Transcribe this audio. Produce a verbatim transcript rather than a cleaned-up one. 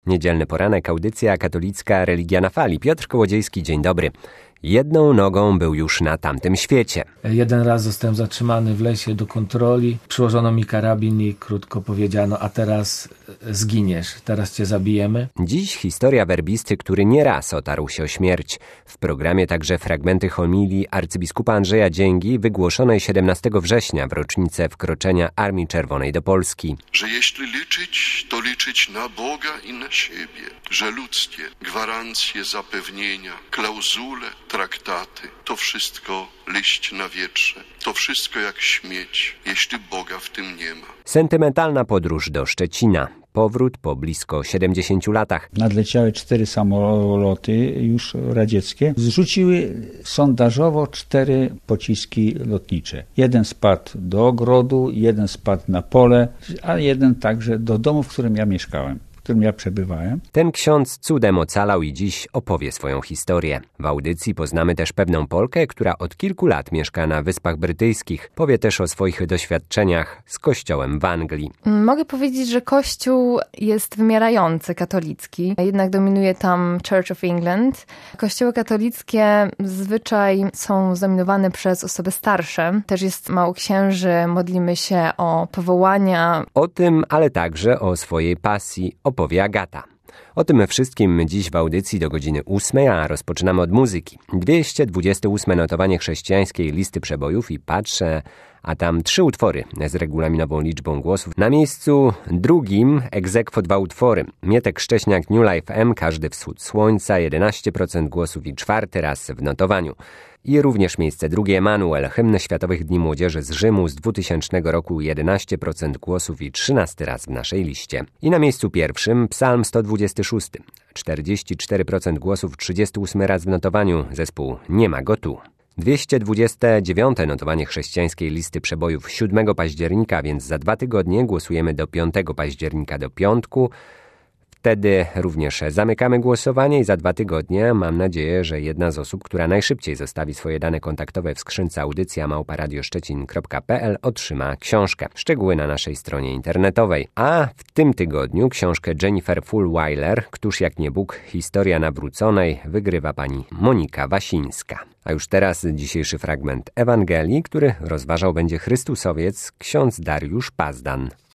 Niedzielny poranek, audycja katolicka Religia na fali. Piotr Kołodziejski, dzień dobry. Jedną nogą był już na tamtym świecie. Jeden raz zostałem zatrzymany w lesie do kontroli. Przyłożono mi karabin i krótko powiedziano, a teraz zginiesz, teraz cię zabijemy. Dziś historia werbisty, który nieraz otarł się o śmierć. W programie także fragmenty homilii arcybiskupa Andrzeja Dzięgi wygłoszonej siedemnastego września w rocznicę wkroczenia Armii Czerwonej do Polski. Że jeśli liczyć, to liczyć na Boga i na siebie. Że ludzkie gwarancje, zapewnienia, klauzule, traktaty, to wszystko liść na wietrze. To wszystko jak śmieć, jeśli Boga w tym nie ma. Sentymentalna podróż do Szczecina. Powrót po blisko siedemdziesięciu latach. Nadleciały cztery samoloty już radzieckie. Zrzuciły sondażowo cztery pociski lotnicze. Jeden spadł do ogrodu, jeden spadł na pole, a jeden także do domu, w którym ja mieszkałem. w którym ja przebywałem. Ten ksiądz cudem ocalał i dziś opowie swoją historię. W audycji poznamy też pewną Polkę, która od kilku lat mieszka na Wyspach Brytyjskich. Powie też o swoich doświadczeniach z kościołem w Anglii. Mogę powiedzieć, że kościół jest wymierający, katolicki. Jednak dominuje tam Church of England. Kościoły katolickie zazwyczaj są zdominowane przez osoby starsze. Też jest mało księży, modlimy się o powołania. O tym, ale także o swojej pasji opowie Agata. O tym wszystkim dziś w audycji do godziny ósmej, a rozpoczynamy od muzyki. dwieście dwudzieste ósme notowanie chrześcijańskiej listy przebojów i patrzę, a tam trzy utwory z regulaminową liczbą głosów. Na miejscu drugim ex aequo dwa utwory. Mietek Szcześniak, New Life M, Każdy wschód słońca, jedenaście procent głosów i czwarty raz w notowaniu. I również miejsce drugie Emanuel, hymn Światowych Dni Młodzieży z Rzymu z dwutysięcznego roku, jedenaście procent głosów i trzynasty raz w naszej liście. I na miejscu pierwszym Psalm sto dwudziesty szósty, czterdzieści cztery procent głosów, trzydziesty ósmy raz w notowaniu, zespół Nie ma go tu. dwieście dwudzieste dziewiąte notowanie chrześcijańskiej listy przebojów siódmego października, więc za dwa tygodnie głosujemy do piątego października do piątku. Wtedy również zamykamy głosowanie i za dwa tygodnie mam nadzieję, że jedna z osób, która najszybciej zostawi swoje dane kontaktowe w skrzynce audycja małpa radio szczecin kropka p l otrzyma książkę. Szczegóły na naszej stronie internetowej. A w tym tygodniu książkę Jennifer Fulwiler, Któż jak nie Bóg, historia nawróconej, wygrywa pani Monika Wasińska. A już teraz dzisiejszy fragment Ewangelii, który rozważał będzie Chrystusowiec, ksiądz Dariusz Pazdan.